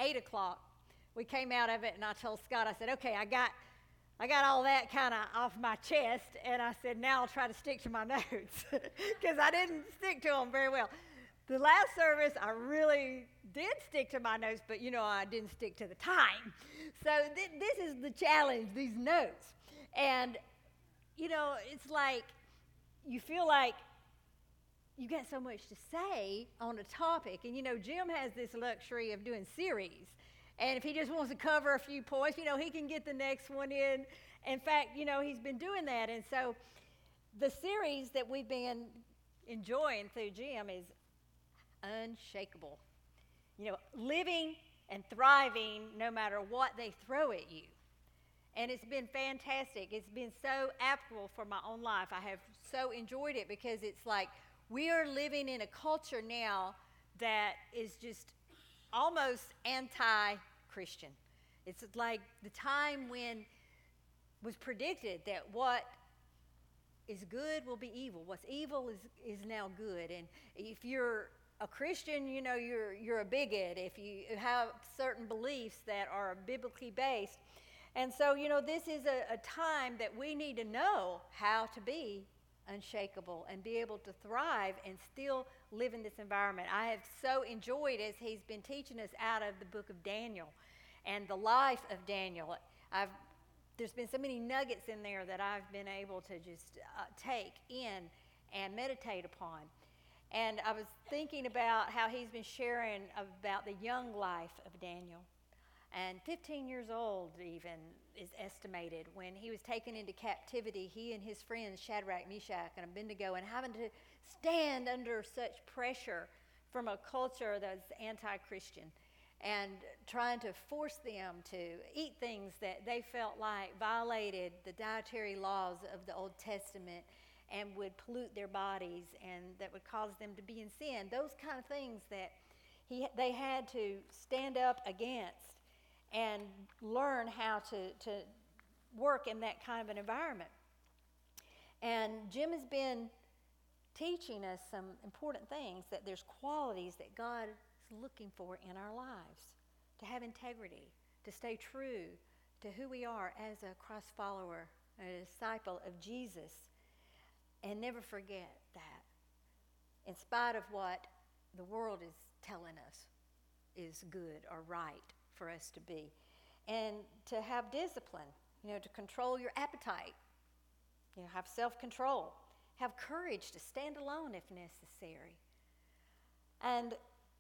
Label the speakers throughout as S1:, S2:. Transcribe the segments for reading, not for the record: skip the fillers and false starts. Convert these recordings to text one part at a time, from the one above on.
S1: 8 o'clock, we came out of it, and I told Scott, I said, okay, I got all that kind of off my chest, and I said, now I'll try to stick to my notes, because I didn't stick to them very well. The last service, I really did stick to my notes, but, I didn't stick to the time. So this is the challenge, these notes. And, it's like you feel like you got so much to say on a topic. And, Jim has this luxury of doing series. And if he just wants to cover a few points, he can get the next one in. In fact, he's been doing that. And so the series that we've been enjoying through Jim is Unshakable. Living and thriving no matter what they throw at you. And it's been fantastic. It's been so applicable for my own life. I have so enjoyed it because it's like we are living in a culture now that is just almost anti-Christian. It's like the time when was predicted that what is good will be evil. What's evil is now good. And if you're a Christian, you're a bigot. If you have certain beliefs that are biblically based. And so, this is a time that we need to know how to be unshakable and be able to thrive and still live in this environment. I have so enjoyed as he's been teaching us out of the book of Daniel and the life of Daniel. There's been so many nuggets in there that I've been able to just take in and meditate upon. And I was thinking about how he's been sharing about the young life of Daniel. And 15 years old even is estimated when he was taken into captivity, he and his friends Shadrach, Meshach, and Abednego, and having to stand under such pressure from a culture that's anti-Christian and trying to force them to eat things that they felt like violated the dietary laws of the Old Testament and would pollute their bodies and that would cause them to be in sin. Those kind of things that they had to stand up against and learn how to work in that kind of an environment. And Jim has been teaching us some important things, that there's qualities that God is looking for in our lives. To have integrity, to stay true to who we are as a Christ follower, a disciple of Jesus, and never forget that. In spite of what the world is telling us is good or right for us to be, and to have discipline, to control your appetite, have self-control, have courage to stand alone if necessary. And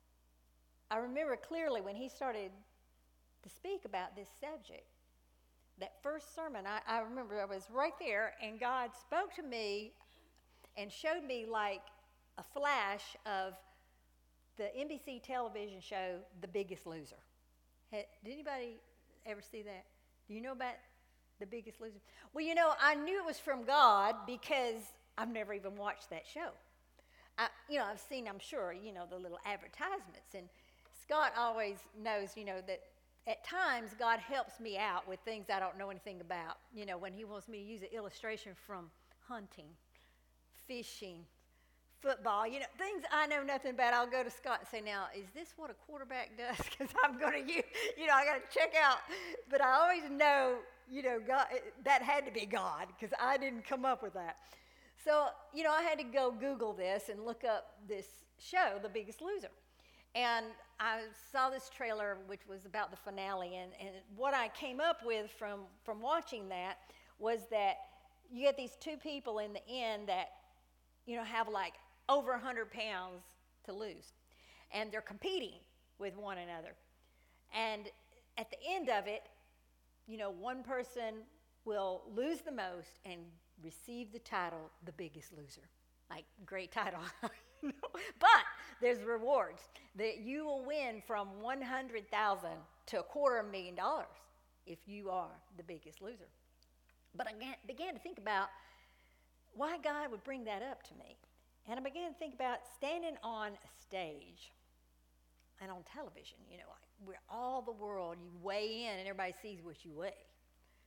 S1: I remember clearly when he started to speak about this subject, that first sermon, I remember I was right there and God spoke to me and showed me like a flash of the NBC television show, The Biggest Loser. Did anybody ever see that? Do you know about The Biggest Loser? Well, I knew it was from God because I've never even watched that show. I've seen, I'm sure, the little advertisements. And Scott always knows, that at times God helps me out with things I don't know anything about. When he wants me to use an illustration from hunting, fishing, football, things I know nothing about. I'll go to Scott and say, now, is this what a quarterback does? Because I'm going to use, I got to check out. But I always know, God, that had to be God because I didn't come up with that. So, I had to go Google this and look up this show, The Biggest Loser. And I saw this trailer, which was about the finale. And what I came up with from watching that was that you get these two people in the end that, have like over 100 pounds to lose. And they're competing with one another. And at the end of it, one person will lose the most and receive the title, The Biggest Loser. Like, great title. But there's rewards that you will win from $100,000 to $250,000 if you are the biggest loser. But I began to think about why God would bring that up to me. And I began to think about standing on a stage and on television, like where all the world, you weigh in and everybody sees what you weigh.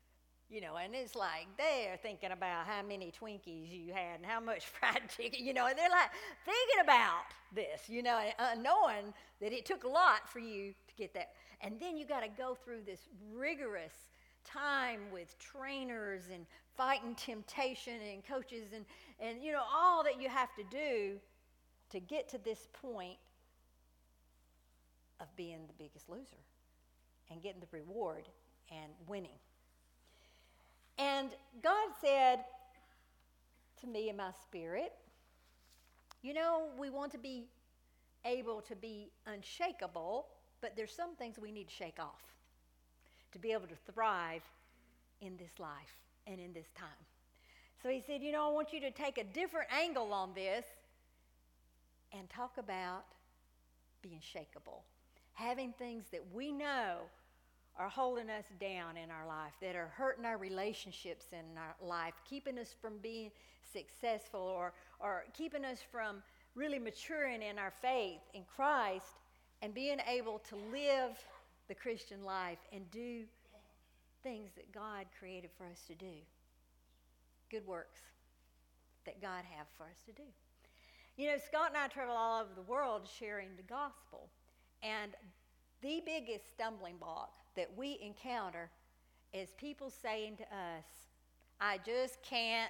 S1: And it's like they're thinking about how many Twinkies you had and how much fried chicken, and they're like thinking about this, knowing that it took a lot for you to get that. And then you got to go through this rigorous time with trainers and fighting temptation and coaches and all that you have to do to get to this point of being the biggest loser and getting the reward and winning. And God said to me in my spirit, we want to be able to be unshakable, but there's some things we need to shake off to be able to thrive in this life and in this time. So he said, I want you to take a different angle on this and talk about being shakeable, having things that we know are holding us down in our life, that are hurting our relationships in our life, keeping us from being successful or keeping us from really maturing in our faith in Christ and being able to live the Christian life and do things that God created for us to do. Good works that God has for us to do. Scott and I travel all over the world sharing the gospel. And the biggest stumbling block that we encounter is people saying to us, I just can't,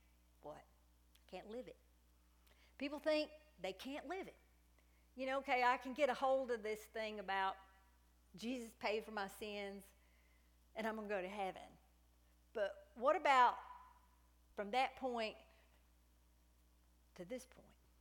S1: can't live it. People think they can't live it. Okay, I can get a hold of this thing about Jesus paid for my sins and I'm going to go to heaven. But what about from that point to this point?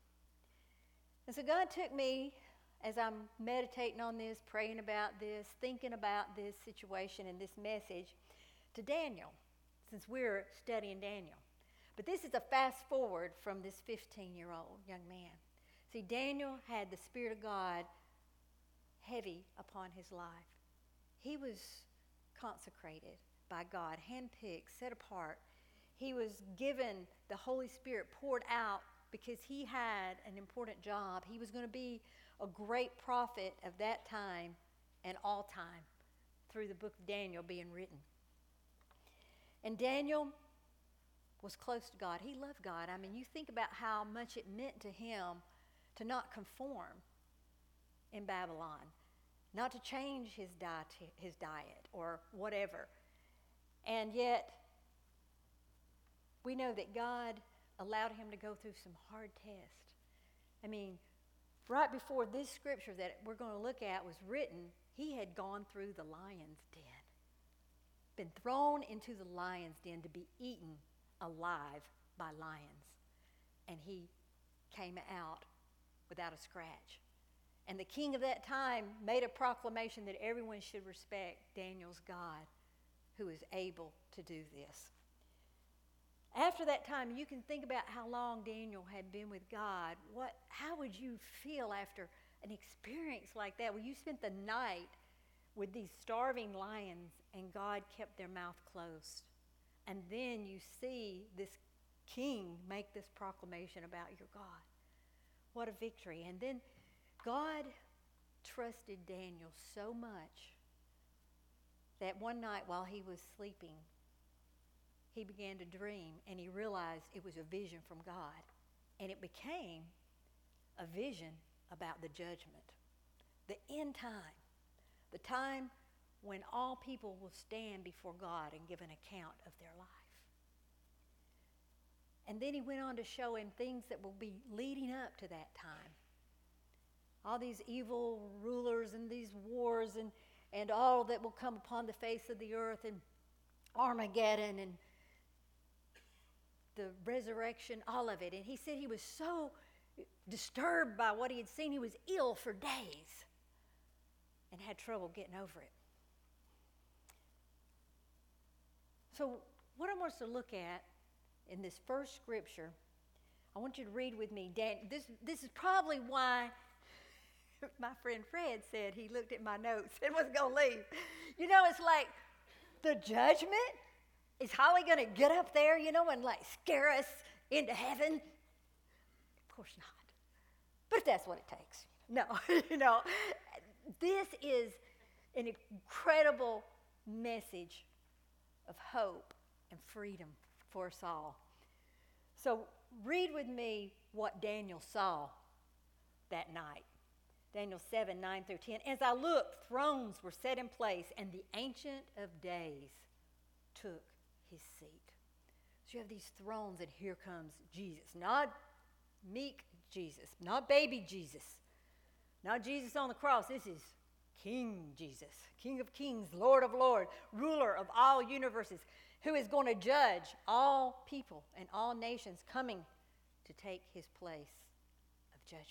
S1: And so God took me, as I'm meditating on this, praying about this, thinking about this situation and this message, to Daniel, since we're studying Daniel. But this is a fast forward from this 15-year-old young man. See, Daniel had the Spirit of God heavy upon his life. He was consecrated by God, handpicked, set apart. He was given the Holy Spirit poured out because he had an important job. He was going to be a great prophet of that time and all time through the book of Daniel being written. And Daniel was close to God. He loved God. I mean, you think about how much it meant to him to not conform in Babylon, not to change his diet or whatever. And yet, we know that God allowed him to go through some hard tests. I mean, right before this scripture that we're going to look at was written, he had gone through the lion's den, been thrown into the lion's den to be eaten alive by lions. And he came out without a scratch. And the king of that time made a proclamation that everyone should respect Daniel's God, who is able to do this. After that time, you can think about how long Daniel had been with God. How would you feel after an experience like that, where you spent the night with these starving lions and God kept their mouth closed? And then you see this king make this proclamation about your God. What a victory. And then God trusted Daniel so much that one night while he was sleeping, he began to dream, and he realized it was a vision from God. And it became a vision about the judgment, the end time, the time when all people will stand before God and give an account of their life. And then he went on to show him things that will be leading up to that time. All these evil rulers and these wars and all that will come upon the face of the earth, and Armageddon and the resurrection, all of it. And he said he was so disturbed by what he had seen, he was ill for days and had trouble getting over it. So what I want us to look at in this first scripture, I want you to read with me. This is probably why my friend Fred said he looked at my notes and was going to leave. It's like the judgment. Is Holly going to get up there, and like scare us into heaven? Of course not. But if that's what it takes. No, this is an incredible message of hope and freedom for us all. So read with me what Daniel saw that night. Daniel 7, 9 through 10. As I looked, thrones were set in place, and the Ancient of Days took his seat. So you have these thrones, and here comes Jesus. Not meek Jesus, not baby Jesus, not Jesus on the cross. This is King Jesus, King of kings, Lord of lords, ruler of all universes, who is going to judge all people and all nations, coming to take his place of judgment.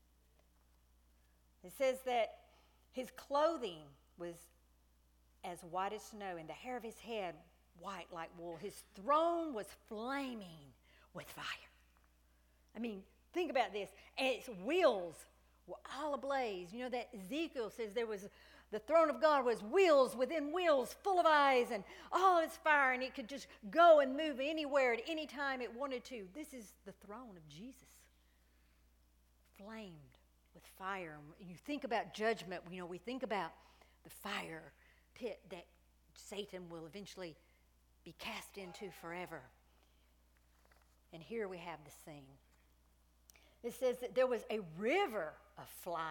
S1: It says that his clothing was as white as snow, and the hair of his head white like wool. His throne was flaming with fire. I mean, think about this. And its wheels were all ablaze. You know that Ezekiel says the throne of God was wheels within wheels, full of eyes, and all its fire, and it could just go and move anywhere at any time it wanted to. This is the throne of Jesus, flamed with fire. And you think about judgment, we think about the fire pit that Satan will eventually be cast into forever. And here we have the scene. It says that there was a river of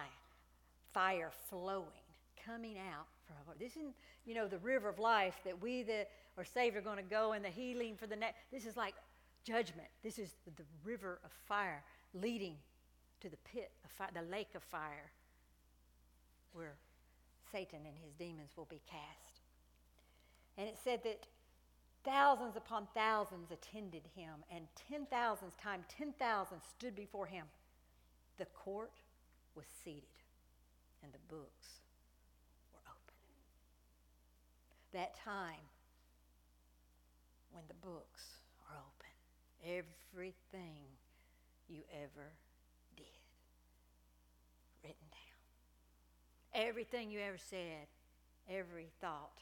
S1: fire flowing, coming out from this isn't, the river of life that we that are saved are going to go, and the healing for the next. This is like judgment. This is the river of fire leading to the pit of fire, the lake of fire, where Satan and his demons will be cast. And it said that thousands upon thousands attended him, and 10,000 times 10,000 stood before him. The court was seated, and the books were open. That time when the books are open, everything you ever did, written down. Everything you ever said, every thought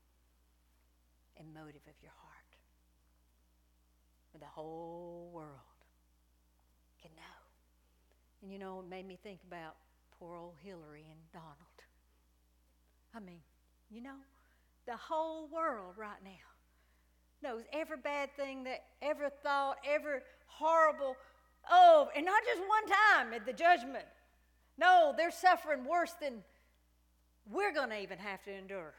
S1: and motive of your heart, for the whole world can know. And it made me think about poor old Hillary and Donald. I mean, the whole world right now knows every bad thing that ever thought, every horrible, and not just one time at the judgment. No, they're suffering worse than we're going to even have to endure.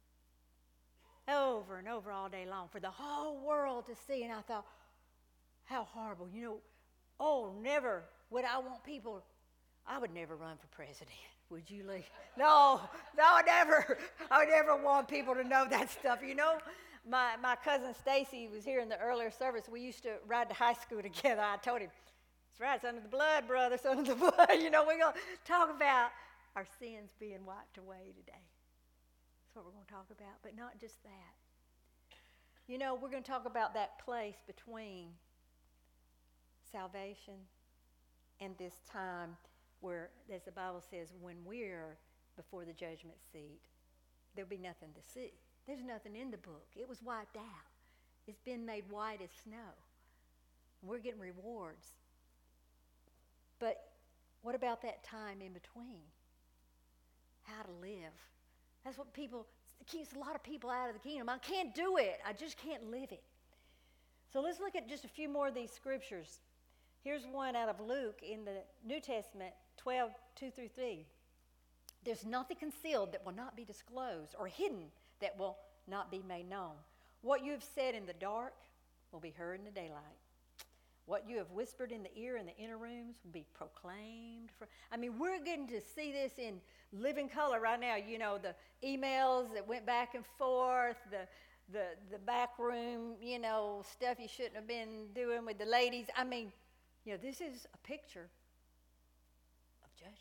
S1: Over and over all day long for the whole world to see. And I thought, how horrible. Never would I want people. I would never run for president. Would you, Lee? No, never. I would never want people to know that stuff. My cousin Stacy was here in the earlier service. We used to ride to high school together. I told him, that's right, it's under the blood, brother, it's under the blood. We're going to talk about our sins being wiped away today. What we're going to talk about, but not just that. We're going to talk about that place between salvation and this time where, as the Bible says, when we're before the judgment seat, there'll be nothing to see. There's nothing in the book. It was wiped out. It's been made white as snow. We're getting rewards. But what about that time in between? How to live. That's what keeps a lot of people out of the kingdom. I can't do it. I just can't live it. So let's look at just a few more of these scriptures. Here's one out of Luke in the New Testament, 12, 2 through 3. There's nothing concealed that will not be disclosed, or hidden that will not be made known. What you have said in the dark will be heard in the daylight. What you have whispered in the ear in the inner rooms will be proclaimed. We're getting to see this in living color right now. The emails that went back and forth, the back room, stuff you shouldn't have been doing with the ladies. This is a picture of judgment.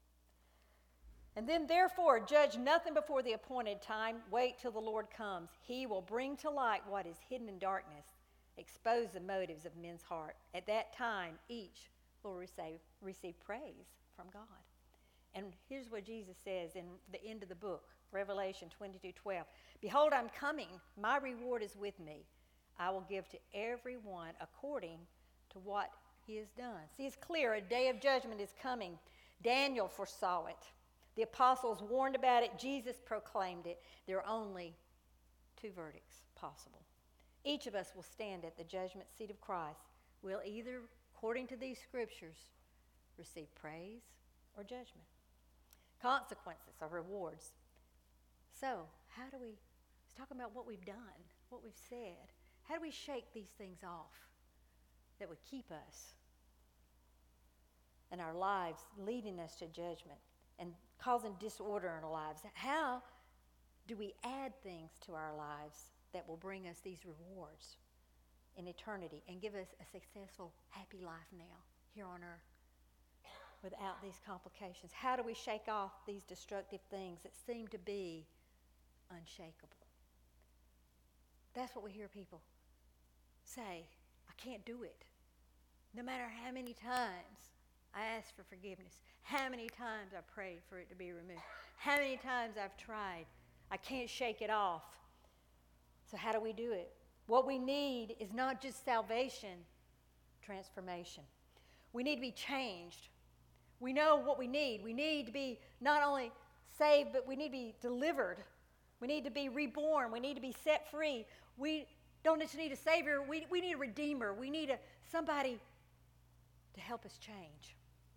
S1: And then, therefore, judge nothing before the appointed time. Wait till the Lord comes. He will bring to light what is hidden in darkness, expose the motives of men's heart. At that time, each will receive praise from God. And here's what Jesus says in the end of the book, Revelation 22:12. Behold, I'm coming. My reward is with me. I will give to everyone according to what he has done. See, it's clear. A day of judgment is coming. Daniel foresaw it. The apostles warned about it. Jesus proclaimed it. There are only two verdicts possible. Each of us will stand at the judgment seat of Christ. We'll either, according to these scriptures, receive praise or judgment. Consequences or rewards. So, let's talk about what we've done, what we've said. How do we shake these things off that would keep us and our lives leading us to judgment and causing disorder in our lives? How do we add things to our lives that will bring us these rewards in eternity and give us a successful, happy life now, here on earth, without these complications? How do we shake off these destructive things that seem to be unshakable? That's what we hear people say. I can't do it. No matter how many times I ask for forgiveness, how many times I prayed for it to be removed, how many times I've tried, I can't shake it off. So how do we do it? What we need is not just salvation, transformation. We need to be changed. We know what we need. We need to be not only saved, but we need to be delivered. We need to be reborn. We need to be set free. We don't just need a Savior. We need a Redeemer. We need somebody to help us change.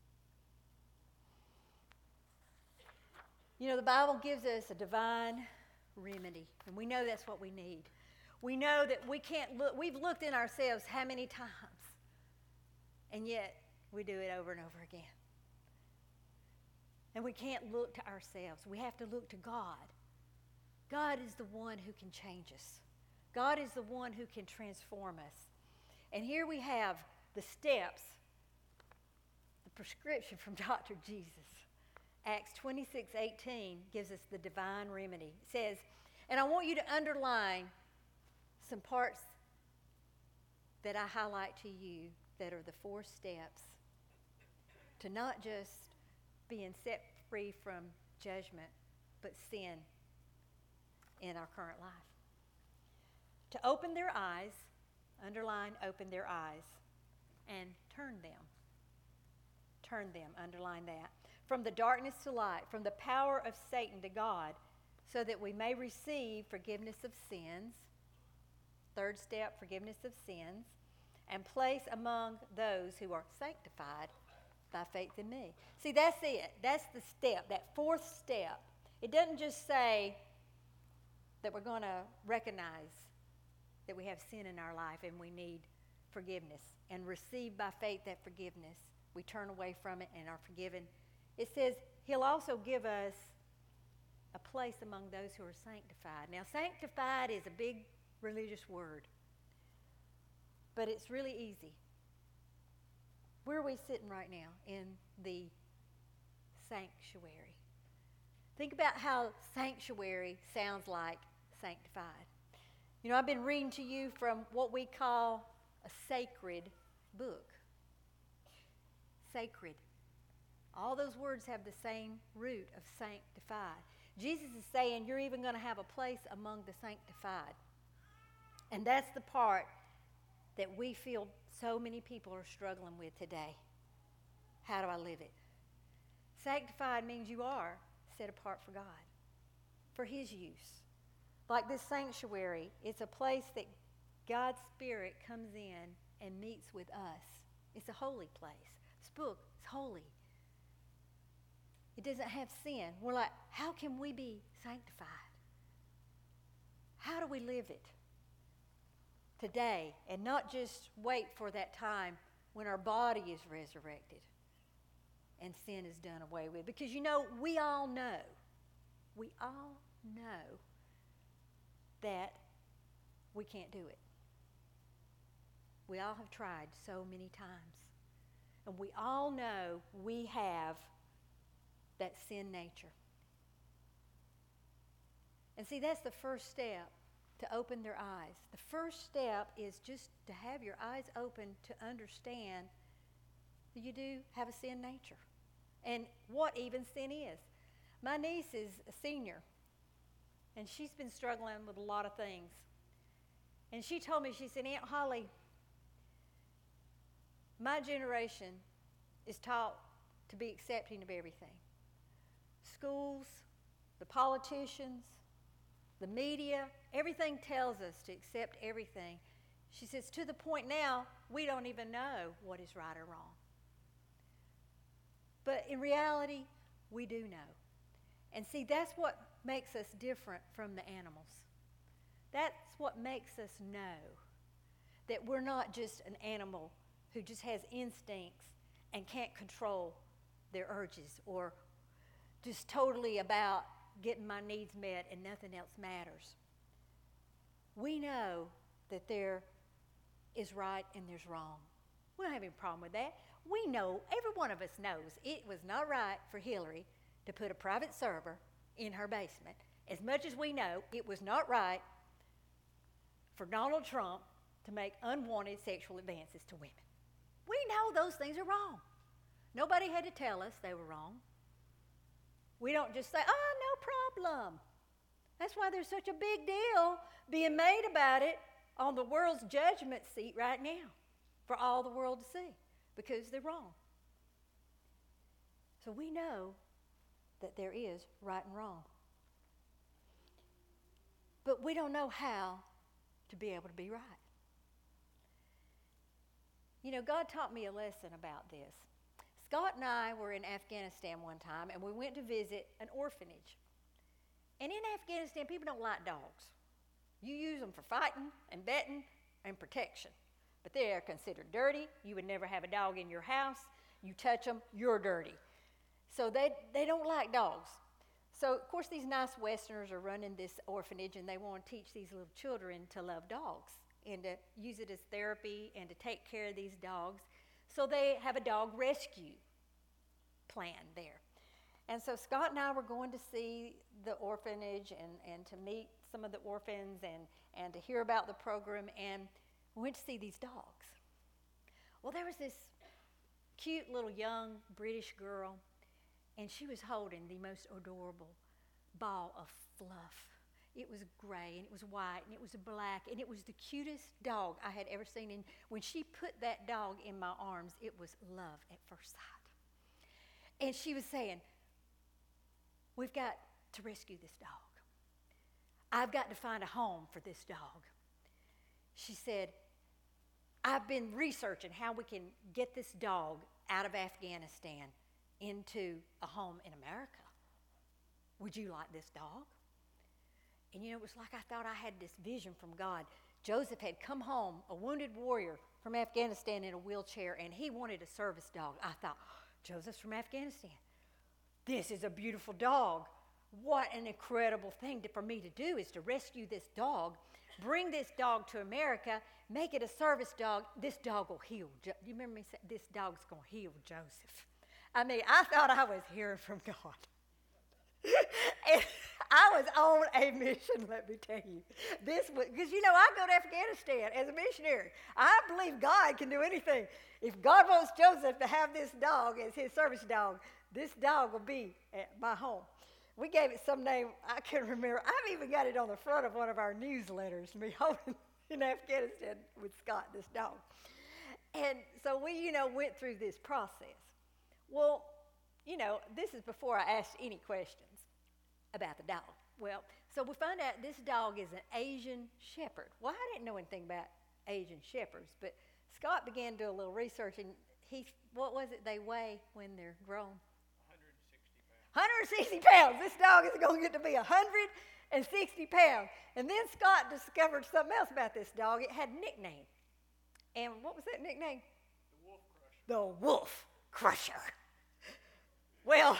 S1: You know, the Bible gives us a divine remedy, and we know that's what we need. We know that we can't look. We've looked in ourselves how many times, and yet we do it over and over again. And we can't look to ourselves. We have to look to God. God is the one who can change us. God is the one who can transform us. And here we have the steps, the prescription from Dr. Jesus. Acts 26:18 gives us the divine remedy. It says, and I want you to underline some parts that I highlight to you that are the 4 steps to not just being set free from judgment, but sin in our current life. To open their eyes, underline open their eyes, and turn them. Turn them, underline that. From the darkness to light, from the power of Satan to God, so that we may receive forgiveness of sins. 3rd step, forgiveness of sins, and place among those who are sanctified by faith in me. See, that's it. That's the step, that 4th step. It doesn't just say that we're going to recognize that we have sin in our life and we need forgiveness and receive by faith that forgiveness. We turn away from it and are forgiven. It says he'll also give us a place among those who are sanctified. Now, sanctified is a big religious word, but it's really easy. Where are we sitting right now? In the sanctuary. Think about how sanctuary sounds like sanctified. You know, I've been reading to you from what we call a sacred book. Sacred. All those words have the same root of sanctified. Jesus is saying you're even going to have a place among the sanctified. And that's the part that we feel so many people are struggling with today. How do I live it? Sanctified means you are set apart for God, for His use. Like this sanctuary, it's a place that God's Spirit comes in and meets with us. It's a holy place. This book is holy. It doesn't have sin. We're like, how can we be sanctified? How do we live it today and not just wait for that time when our body is resurrected and sin is done away with? Because you know, we all know that we can't do it. We all have tried so many times. And we all know we have that sin nature. And see, that's the first step, to open their eyes. The first step is just to have your eyes open to understand that you do have a sin nature and what even sin is. My niece is a senior, and she's been struggling with a lot of things. And she told me, she said, Aunt Holly, my generation is taught to be accepting of everything. Schools, the politicians, the media, everything tells us to accept everything. She says, to the point now, we don't even know what is right or wrong. But in reality, we do know. And see, that's what makes us different from the animals. That's what makes us know that we're not just an animal who just has instincts and can't control their urges, or just totally about getting my needs met and nothing else matters. We know that there is right and there's wrong. We don't have any problem with that. We know, every one of us knows, it was not right for Hillary to put a private server in her basement. As much as we know, it was not right for Donald Trump to make unwanted sexual advances to women. We know those things are wrong. Nobody had to tell us they were wrong. We don't just say, oh, no problem. That's why there's such a big deal being made about it on the world's judgment seat right now for all the world to see, because they're wrong. So we know that there is right and wrong. But we don't know how to be able to be right. You know, God taught me a lesson about this. Scott and I were in Afghanistan one time, and we went to visit an orphanage. And in Afghanistan, people don't like dogs. You use them for fighting and betting and protection. But they are considered dirty. You would never have a dog in your house. You touch them, you're dirty. So they don't like dogs. So, of course, these nice Westerners are running this orphanage, and they want to teach these little children to love dogs and to use it as therapy and to take care of these dogs. So they have a dog rescue plan there. And so Scott and I were going to see the orphanage and to meet some of the orphans and to hear about the program, and we went to see these dogs. Well, there was this cute little young British girl, and she was holding the most adorable ball of fluff. It was gray, and it was white, and it was black, and it was the cutest dog I had ever seen. And when she put that dog in my arms, it was love at first sight. And she was saying, we've got to rescue this dog. I've got to find a home for this dog. She said, I've been researching how we can get this dog out of Afghanistan into a home in America. Would you like this dog? And you know, it was like I thought I had this vision from God. Joseph had come home, a wounded warrior from Afghanistan in a wheelchair, and he wanted a service dog. I thought, Joseph's from Afghanistan. This is a beautiful dog. What an incredible thing for me to do is to rescue this dog, bring this dog to America, make it a service dog. This dog will heal. Do you remember me saying, this dog's going to heal Joseph? I mean, I thought I was hearing from God. And I was on a mission, let me tell you. This was, because you know, I go to Afghanistan as a missionary. I believe God can do anything. If God wants Joseph to have this dog as his service dog, this dog will be at my home. We gave it some name, I can't remember. I've even got it on the front of one of our newsletters, me holding in Afghanistan with Scott, this dog. And so we, you know, went through this process. Well, you know, this is before I asked any questions about the dog. Well, so we found out this dog is an Asian shepherd. Well, I didn't know anything about Asian shepherds, but Scott began to do a little research, and what was it they weigh when they're grown? 160 pounds. This dog is going to get to be 160 pounds. And then Scott discovered something else about this dog. It had a nickname. And what was that nickname? The Wolf Crusher. Well,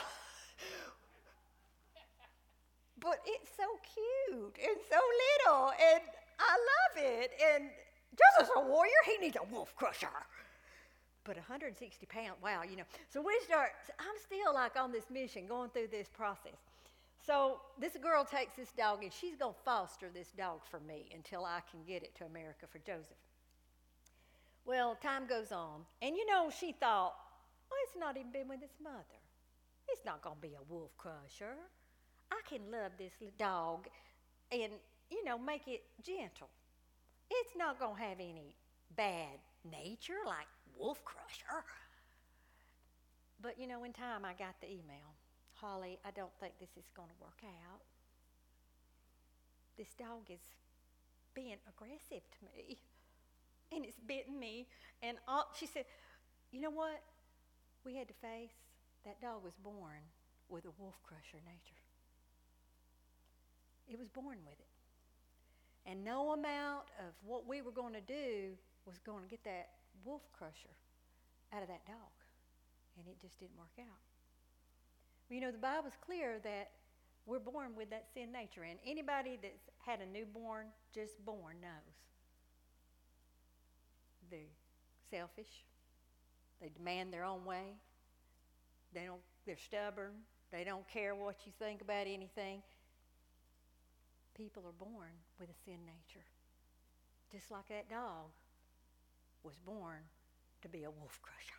S1: but it's so cute and so little, and I love it. And just as a warrior, he needs a Wolf Crusher. But 160 pounds, wow, you know. So I'm still like on this mission, going through this process. So this girl takes this dog, and she's going to foster this dog for me until I can get it to America for Joseph. Well, time goes on, and you know, she thought, well, it's not even been with its mother. It's not going to be a wolf crusher. I can love this dog and, you know, make it gentle. It's not going to have any bad nature like Wolf Crusher. But, you know, in time I got the email. Holly, I don't think this is going to work out. this dog is being aggressive to me, and it's bitten me. And she said, you know what we had to face? That dog was born with a wolf crusher nature. It was born with it. And no amount of what we were going to do was going to get that wolf crusher out of that dog. And it just didn't work out. You know, the Bible's clear that we're born with that sin nature. And anybody that's had a newborn, just born, knows. They're selfish. They demand their own way. They're stubborn. They don't care what you think about anything. People are born with a sin nature. Just like that dog was born to be a wolf crusher.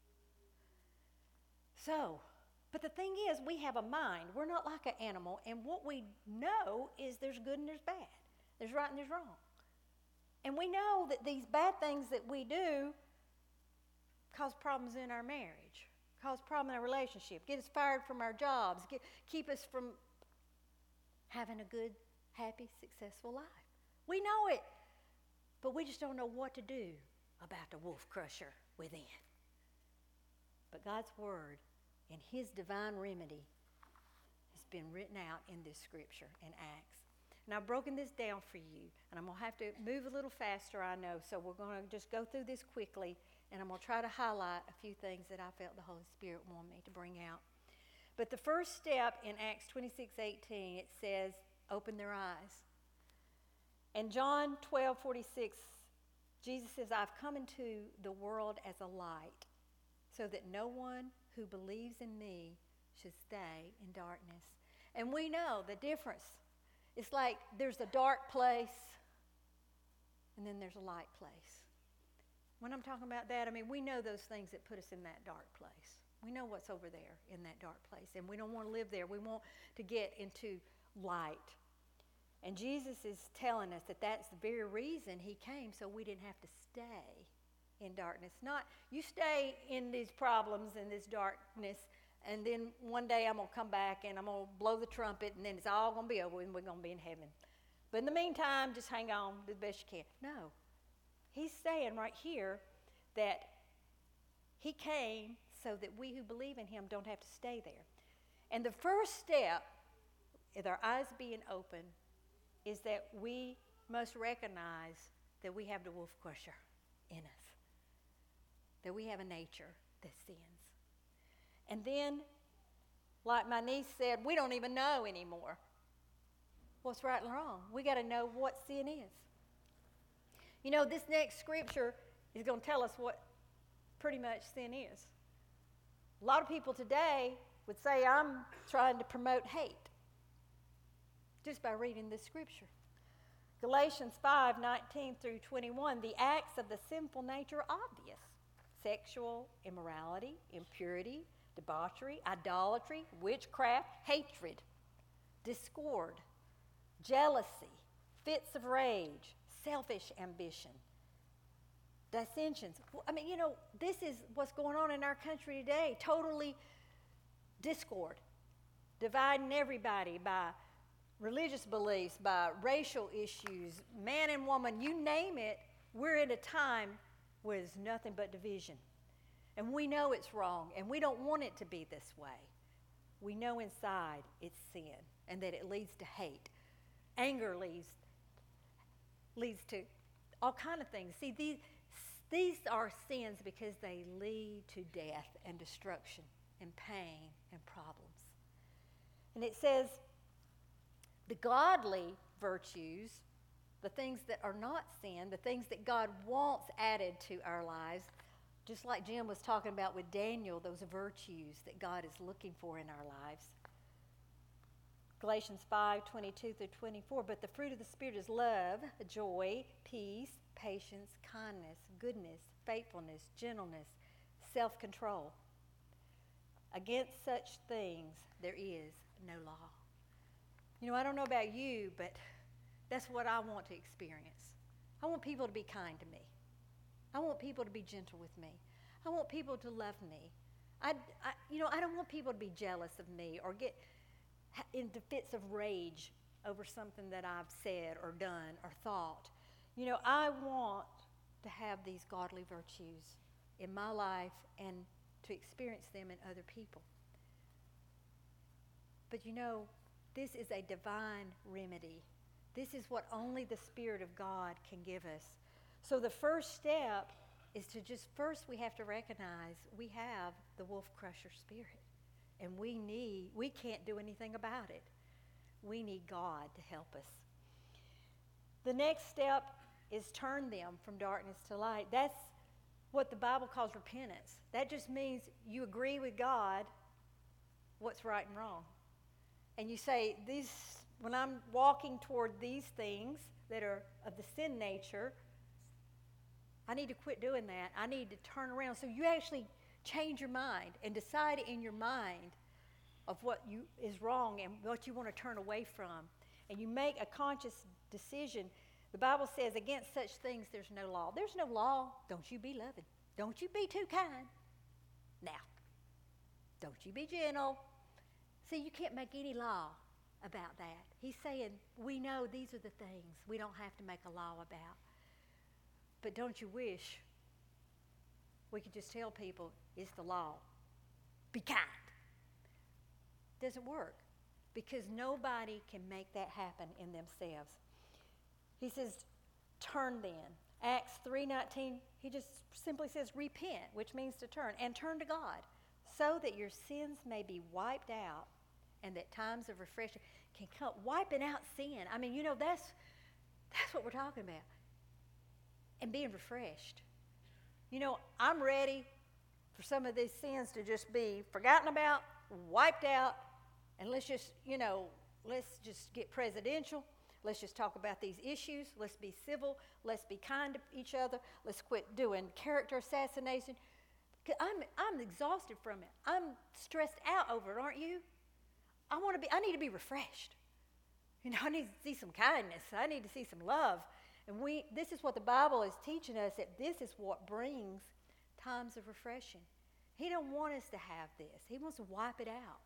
S1: So, but the thing is, we have a mind. We're not like an animal, and what we know is there's good and there's bad. There's right and there's wrong. And we know that these bad things that we do cause problems in our marriage, cause problems in our relationship, get us fired from our jobs, keep us from having a good, happy, successful life. We know it, but we just don't know what to do about the wolf crusher within. But God's word and his divine remedy has been written out in this scripture in Acts. And I've broken this down for you, and I'm going to have to move a little faster, I know, so we're going to just go through this quickly, and I'm going to try to highlight a few things that I felt the Holy Spirit wanted me to bring out. But the first step in Acts 26:18, it says, open their eyes. And John 12:46, Jesus says, I've come into the world as a light, so that no one who believes in me should stay in darkness. And we know the difference. It's like there's a dark place, and then there's a light place. When I'm talking about that, I mean, we know those things that put us in that dark place. We know what's over there in that dark place, and we don't want to live there. We want to get into light. And Jesus is telling us that that's the very reason he came, so we didn't have to stay in darkness. Not you stay in these problems and this darkness, and then one day I'm going to come back and I'm going to blow the trumpet, and then it's all going to be over and we're going to be in heaven. But in the meantime, just hang on the best you can. No. He's saying right here that he came so that we who believe in him don't have to stay there. And the first step, with our eyes being open, is that we must recognize that we have the wolf crusher in us. That we have a nature that sins. And then, like my niece said, we don't even know anymore what's right and wrong. We got to know what sin is. You know, this next scripture is going to tell us what pretty much sin is. A lot of people today would say, I'm trying to promote hate just by reading this scripture. Galatians 5:19-21, the acts of the sinful nature are obvious. Sexual immorality, impurity, debauchery, idolatry, witchcraft, hatred, discord, jealousy, fits of rage, selfish ambition, dissensions. I mean, you know, this is what's going on in our country today. Totally discord, dividing everybody by religious beliefs, by racial issues, man and woman, you name it. We're in a time where there's nothing but division. And we know it's wrong, and we don't want it to be this way. We know inside it's sin, and that it leads to hate. Anger leads to all kind of things. See, these are sins because they lead to death and destruction and pain and problems. And it says the godly virtues, the things that are not sin, the things that God wants added to our lives, just like Jim was talking about with Daniel, those virtues that God is looking for in our lives. Galatians 5:22-24, but the fruit of the Spirit is love, joy, peace, patience, kindness, goodness, faithfulness, gentleness, self-control. Against such things there is no law. You know, I don't know about you, but that's what I want to experience. I want people to be kind to me. I want people to be gentle with me. I want people to love me. I don't want people to be jealous of me or get into fits of rage over something that I've said or done or thought. I want to have these godly virtues in my life and to experience them in other people. But this is a divine remedy. This is what only the Spirit of God can give us. So the first step is to first we have to recognize we have the wolf crusher spirit. And we can't do anything about it. We need God to help us. The next step is turn them from darkness to light. That's what the Bible calls repentance. That just means you agree with God what's right and wrong. And you say, when I'm walking toward these things that are of the sin nature, I need to quit doing that. I need to turn around. So you actually change your mind and decide in your mind of what is wrong and what you want to turn away from. And you make a conscious decision. The Bible says, against such things there's no law. There's no law. Don't you be loving. Don't you be too kind. Now, don't you be gentle. See, you can't make any law about that. He's saying, we know these are the things we don't have to make a law about. But don't you wish we could just tell people it's the law. Be kind. Doesn't work because nobody can make that happen in themselves. He says, turn then. Acts 3:19, he just simply says repent, which means to turn, and turn to God so that your sins may be wiped out and that times of refreshing can come. Wiping out sin. I mean, that's what we're talking about. And being refreshed. I'm ready for some of these sins to just be forgotten about, wiped out, and let's just get presidential. Let's just talk about these issues. Let's be civil. Let's be kind to each other. Let's quit doing character assassination. I'm exhausted from it. I'm stressed out over it, aren't you? I need to be refreshed. I need to see some kindness. I need to see some love. And this is what the Bible is teaching us, that this is what brings times of refreshing. He don't want us to have this. He wants to wipe it out.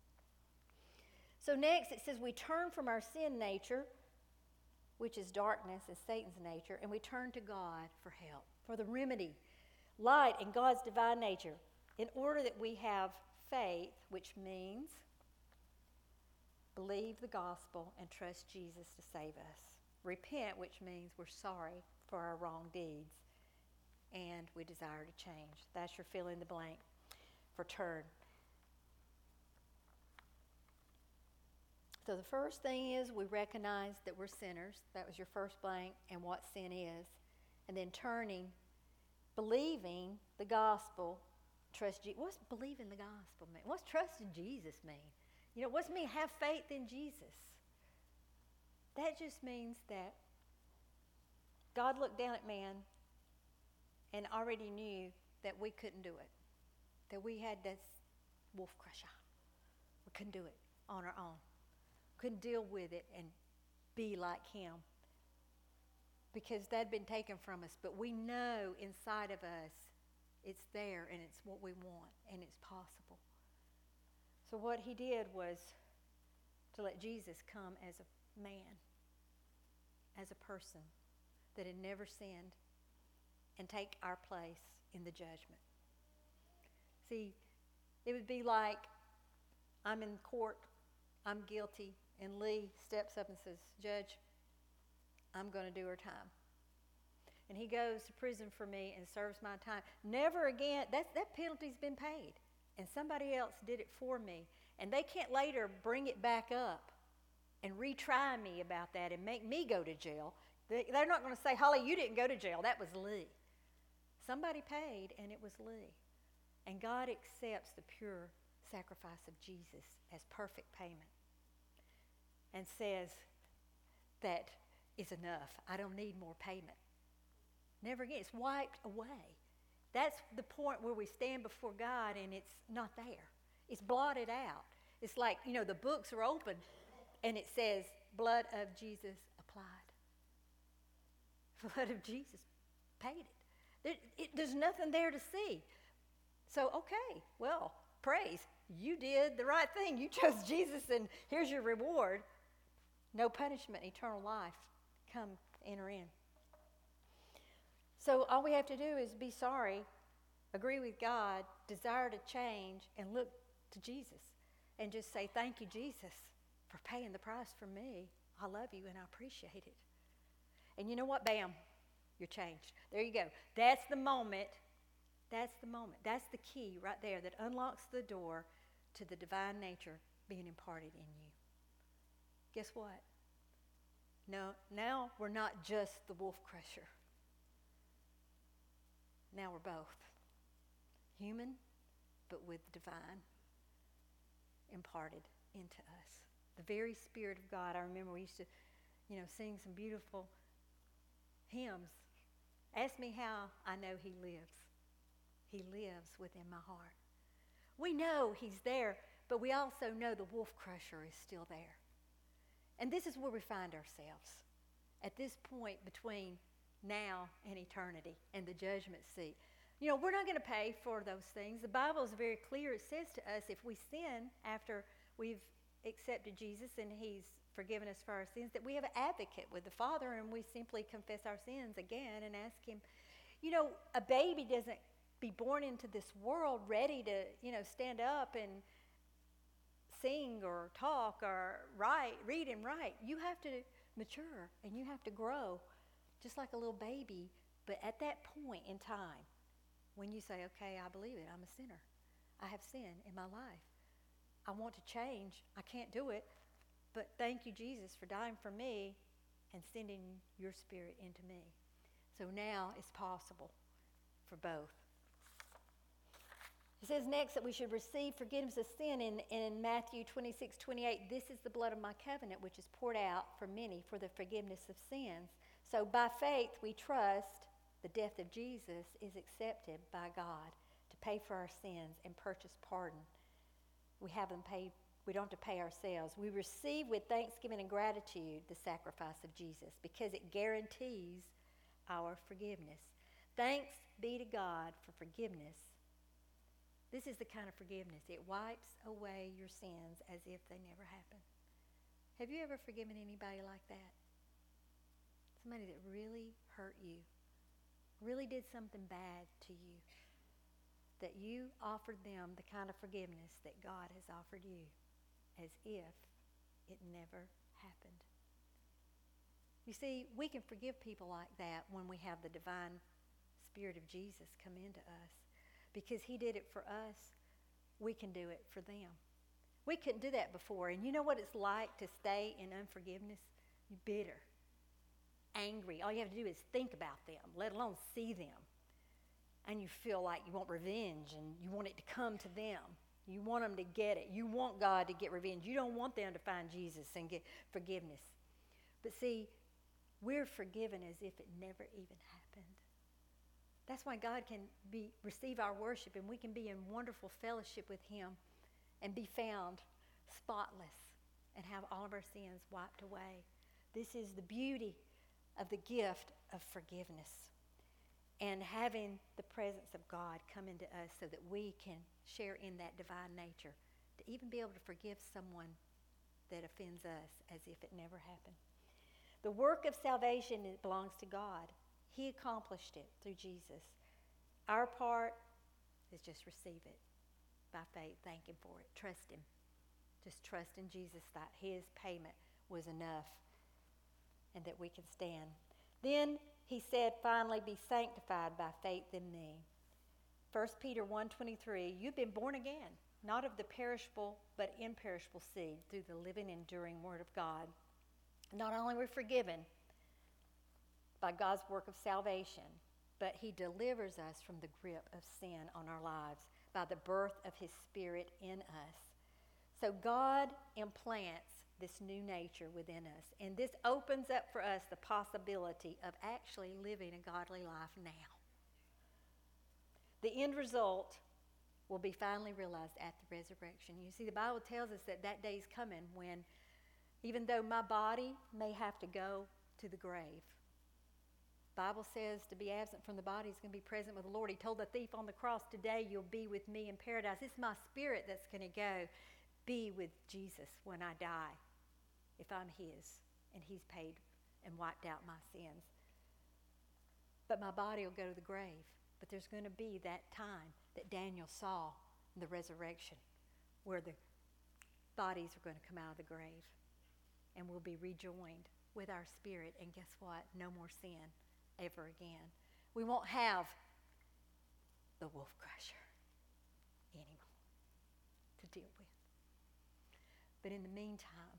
S1: So next it says we turn from our sin nature, which is darkness and Satan's nature, and we turn to God for help, for the remedy, light in God's divine nature, in order that we have faith, which means believe the gospel and trust Jesus to save us. Repent, which means we're sorry for our wrong deeds and we desire to change. That's your fill in the blank for turn. So the first thing is we recognize that we're sinners. That was your first blank, and what sin is. And then turning, believing the gospel, trust Jesus. What's believing the gospel mean? What's trusting Jesus mean? What's mean have faith in Jesus? That just means that God looked down at man and already knew that we couldn't do it, that we had this wolf crusher. We couldn't do it on our own. Couldn't deal with it and be like him because that had been taken from us. But we know inside of us it's there and it's what we want and it's possible. So what he did was to let Jesus come as a man, as a person that had never sinned, and take our place in the judgment. See, it would be like I'm in court, I'm guilty, and Lee steps up and says, Judge, I'm going to do her time. And he goes to prison for me and serves my time. Never again, that penalty's been paid. And somebody else did it for me. And they can't later bring it back up and retry me about that and make me go to jail. They're not going to say, Holly, you didn't go to jail. That was Lee. Somebody paid, and it was Lee. And God accepts the pure sacrifice of Jesus as perfect payment and says that is enough. I don't need more payment. Never again. It's wiped away. That's the point where we stand before God and it's not there. It's blotted out. It's like, the books are open and it says, blood of Jesus applied. Blood of Jesus paid it. There's nothing there to see. So, okay, well, praise. You did the right thing. You chose Jesus and here's your reward. No punishment, eternal life. Come, enter in. So all we have to do is be sorry, agree with God, desire to change, and look to Jesus. And just say, thank you, Jesus, for paying the price for me. I love you and I appreciate it. And you know what? Bam, you're changed. There you go. That's the moment. That's the moment. That's the key right there that unlocks the door to the divine nature being imparted in you. Guess what? No, now we're not just the wolf crusher. Now we're both. Human, but with divine imparted into us. The very Spirit of God. I remember we used to, sing some beautiful hymns. Ask me how I know He lives. He lives within my heart. We know He's there, but we also know the wolf crusher is still there. And this is where we find ourselves. At this point between now and eternity and the judgment seat. We're not going to pay for those things. The Bible is very clear. It says to us if we sin after we've accepted Jesus and He's forgiven us for our sins, that we have an advocate with the Father, and we simply confess our sins again and ask Him. A baby doesn't be born into this world ready to, stand up and sing or talk or read and write. You have to mature and you have to grow just like a little baby. But at that point in time, when you say, okay, I believe it, I'm a sinner. I have sin in my life. I want to change. I can't do it. But thank you, Jesus, for dying for me and sending your Spirit into me. So now it's possible for both. It says next that we should receive forgiveness of sin in Matthew 26:28. This is the blood of my covenant, which is poured out for many for the forgiveness of sins. So by faith we trust the death of Jesus is accepted by God to pay for our sins and purchase pardon. We don't have to pay ourselves. We receive with thanksgiving and gratitude the sacrifice of Jesus because it guarantees our forgiveness. Thanks be to God for forgiveness. This is the kind of forgiveness. It wipes away your sins as if they never happened. Have you ever forgiven anybody like that? Somebody that really hurt you, really did something bad to you, that you offered them the kind of forgiveness that God has offered you, as if it never happened. You see, we can forgive people like that when we have the divine Spirit of Jesus come into us. Because He did it for us, we can do it for them. We couldn't do that before. And you know what it's like to stay in unforgiveness? You're bitter, angry. All you have to do is think about them, let alone see them. And you feel like you want revenge and you want it to come to them. You want them to get it. You want God to get revenge. You don't want them to find Jesus and get forgiveness. But see, we're forgiven as if it never even happened. That's why God can receive our worship, and we can be in wonderful fellowship with Him and be found spotless and have all of our sins wiped away. This is the beauty of the gift of forgiveness and having the presence of God come into us so that we can share in that divine nature, to even be able to forgive someone that offends us as if it never happened. The work of salvation belongs to God. He accomplished it through Jesus. Our part is just receive it by faith. Thank Him for it. Trust Him. Just trust in Jesus that His payment was enough and that we can stand. Then He said, finally, be sanctified by faith in me. 1 Peter 1:23, you've been born again, not of the perishable but imperishable seed, through the living, enduring Word of God. Not only we're forgiven by God's work of salvation, but He delivers us from the grip of sin on our lives by the birth of His Spirit in us. So God implants this new nature within us, and this opens up for us the possibility of actually living a godly life now. The end result will be finally realized at the resurrection. You see, the Bible tells us that that day is coming when, even though my body may have to go to the grave, Bible says to be absent from the body is going to be present with the Lord. He told the thief on the cross, today you'll be with me in paradise. It's my spirit that's going to go be with Jesus when I die. if I'm his and he's paid and wiped out my sins. But my body will go to the grave. But there's going to be that time that Daniel saw in the resurrection where the bodies are going to come out of the grave and we'll be rejoined with our spirit. And guess what? No more sin ever again. We won't have the wolf crusher anymore to deal with. But in the meantime,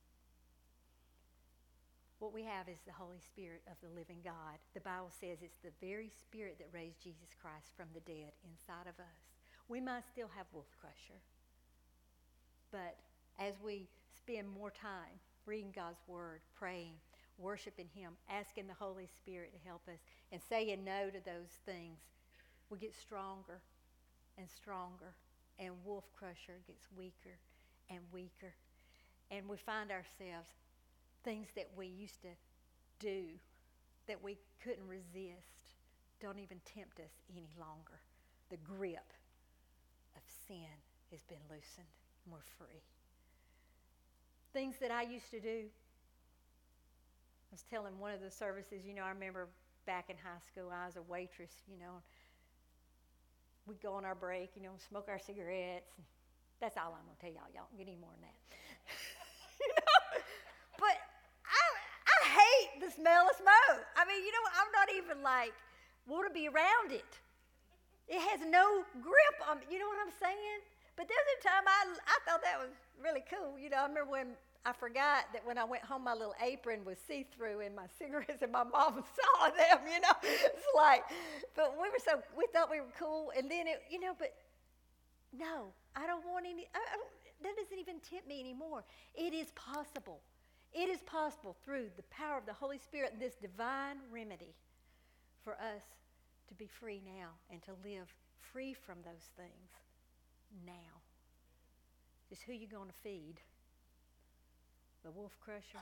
S1: what we have is the Holy Spirit of the living God. The Bible says it's the very Spirit that raised Jesus Christ from the dead inside of us. We might still have wolf crusher, but as we spend more time reading God's Word, praying, worshiping Him, asking the Holy Spirit to help us, and saying no to those things, we get stronger and stronger, and wolf crusher gets weaker and weaker. And we find ourselves, things that we used to do that we couldn't resist don't even tempt us any longer. The grip of sin has been loosened and we're free. Things that I used to do, I was telling one of the services, I remember back in high school, I was a waitress, we'd go on our break, smoke our cigarettes. That's all I'm going to tell y'all. Y'all don't get any more than that. But I hate the smell of smoke. I mean, I'm not even want to be around it. It has no grip on me. You know what I'm saying? But there's a time I thought that was really cool. I remember when I forgot that when I went home, my little apron was see-through in my cigarettes, and my mom saw them, It's but we thought we were cool, and then but no, I don't want any, that doesn't even tempt me anymore. It is possible. It is possible through the power of the Holy Spirit and this divine remedy for us to be free now and to live free from those things now. Just who you going to feed? The wolf crusher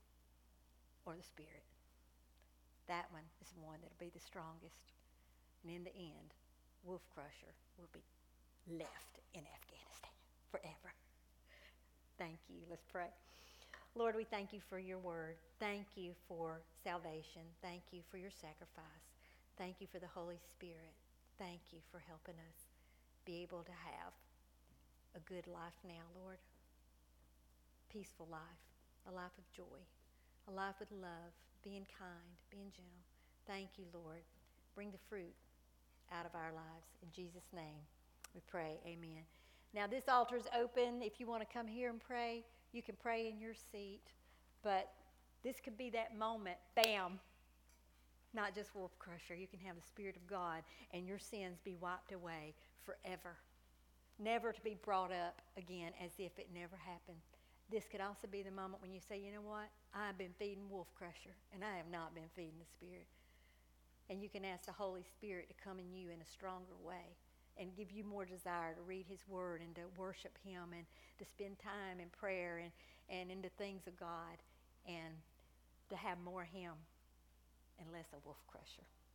S1: or the Spirit? That one is the one that'll be the strongest. And in the end, wolf crusher will be left in Afghanistan forever. Thank you. Let's pray. Lord, we thank you for your word. Thank you for salvation. Thank you for your sacrifice. Thank you for the Holy Spirit. Thank you for helping us be able to have a good life now, Lord. Peaceful life, a life of joy, a life with love, being kind, being gentle. Thank you, Lord. Bring the fruit out of our lives. In Jesus' name we pray, amen. Now this altar is open. If you want to come here and pray, you can pray in your seat. But this could be that moment, bam, not just wolf crusher. You can have the Spirit of God and your sins be wiped away forever. Never to be brought up again as if it never happened. This could also be the moment when you say, you know what? I've been feeding wolf crusher and I have not been feeding the Spirit. And you can ask the Holy Spirit to come in you in a stronger way and give you more desire to read his word and to worship him and to spend time in prayer and in the things of God and to have more of him and less of wolf crusher.